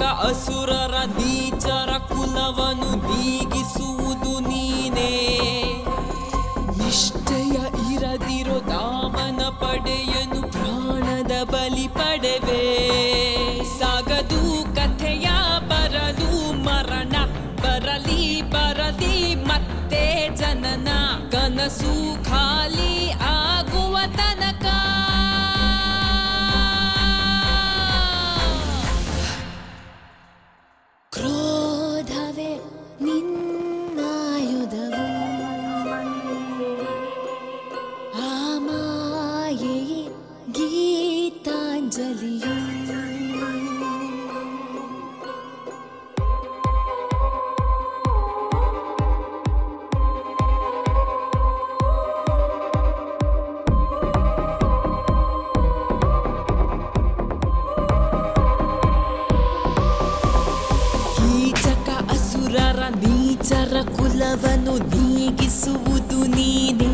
ಅಸುರರ ನೀಚರ ಕುಲವನ್ನು ನೀಗಿಸುವುದು ನೀನೇ. ನಿಷ್ಠೆಯ ಇರದಿರೋ ದಾವನ ಪಡೆಯನು ಪ್ರಾಣದ ಬಲಿ ಪಡೆವೆ. ಸಾಗದು ಕಥೆಯ ಬರಲು ಮರಣ, ಬರಲಿ ಬರಲಿ ಮತ್ತೆ ಜನನ, ಕನಸು ಖಾಲಿ ಆಗುವ ತನಕ. ಕ್ರೋಧವೇ ನಿನ್ನಾಯುಧವು, ಆ ಮಾಯೆಯೇ ಗೀತಾಂಜಲಿಯು. ಅಸುರರ ನೀಚರ ಕುಲವನ್ನು ನೀಗಿಸುವುದು ನೀನೇ.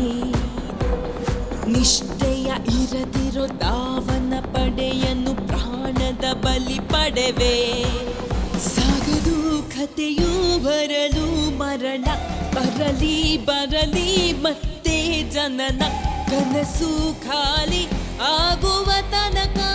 ನಿಷ್ಠೆಯ ಇರದಿರೋ ದಾವನ ಪಡೆಯನ್ನು ಪ್ರಾಣದ ಬಲಿ ಪಡೆವೆ. ಸಾಗದು ಕಥೆಯು ಬರಲು ಮರಣ, ಬರಲಿ ಬರಲಿ ಮತ್ತೆ ಜನನ, ಕನಸು ಖಾಲಿ ಆಗುವ ತನಕ.